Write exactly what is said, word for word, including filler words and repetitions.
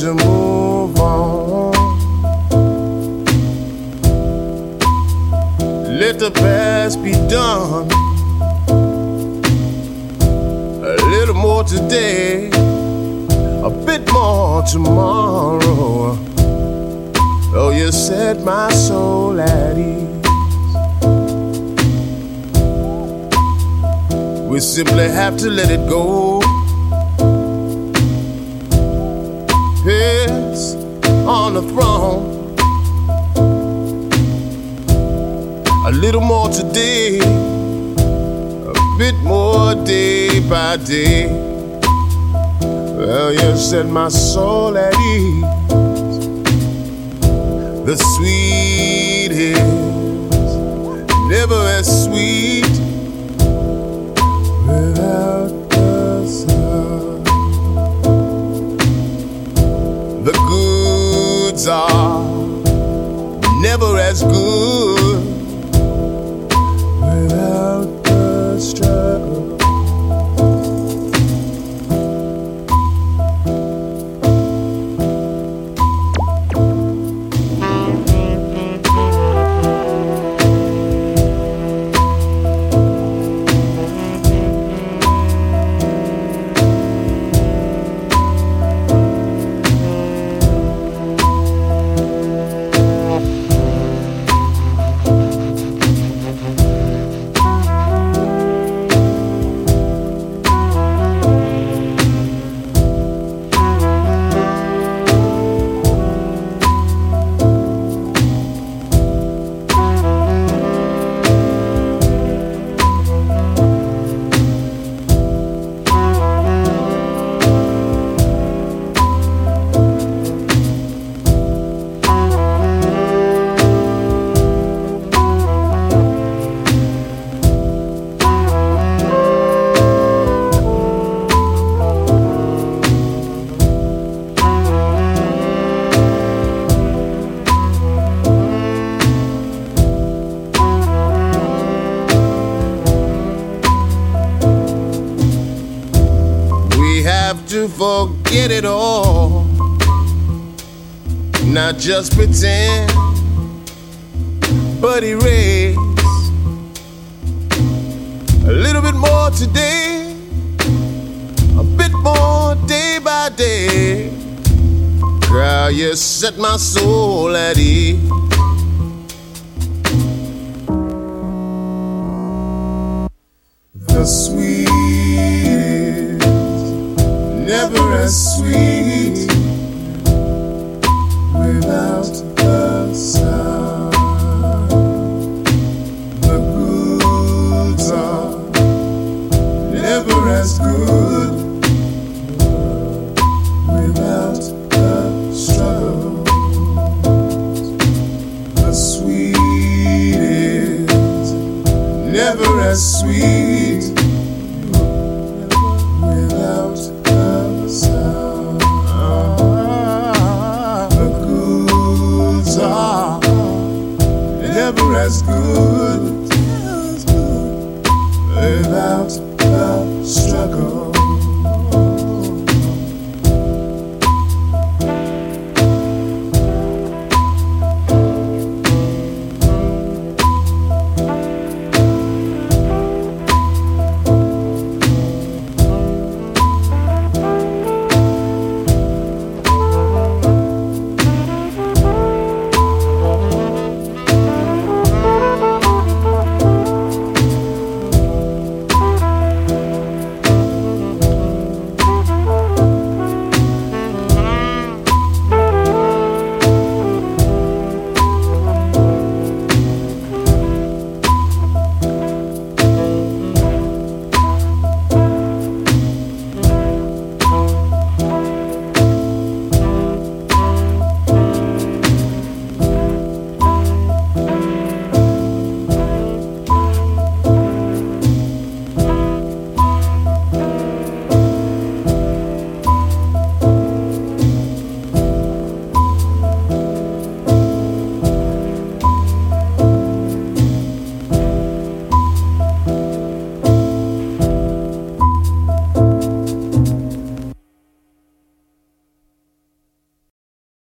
to move on. Let the past be done. A little more today, a bit more tomorrow. Oh, you set my soul at ease. We simply have to let it go. Yes, on the throne. A little more today, a bit more day by day. Well, you set my soul at ease. The sweet is never as sweet without the sun. The goods are never as good without the struggle. To forget it all, not just pretend, but erase a little bit more today, a bit more day by day. Girl, you set my soul at ease. The sweet never as sweet without the sun. The goods are never as good without the struggle. The sweet is never as sweet without sound. The goods are never as good without the struggle.